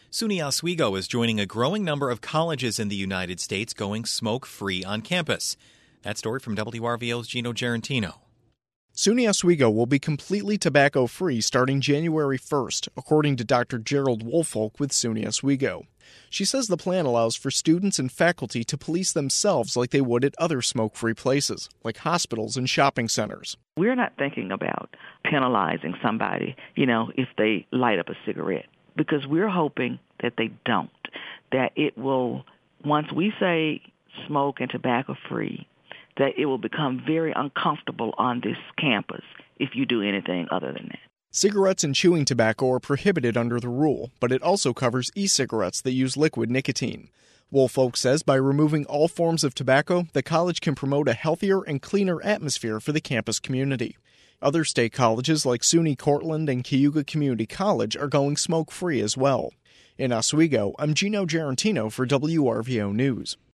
SUNY Oswego is joining a growing number of colleges in the United States going smoke-free on campus. That story from WRVO's Gino Gerantino. SUNY Oswego will be completely tobacco-free starting January 1st, according to Dr. Gerald Woolfolk with SUNY Oswego. She says the plan allows for students and faculty to police themselves like they would at other smoke-free places, like hospitals and shopping centers. We're not thinking about penalizing somebody, if they light up a cigarette, because we're hoping that they don't, that it will, once we say smoke and tobacco-free, that it will become very uncomfortable on this campus if you do anything other than that. Cigarettes and chewing tobacco are prohibited under the rule, but it also covers e-cigarettes that use liquid nicotine. Woolfolk says by removing all forms of tobacco, the college can promote a healthier and cleaner atmosphere for the campus community. Other state colleges like SUNY Cortland and Cayuga Community College are going smoke-free as well. In Oswego, I'm Gino Gerantino for WRVO News.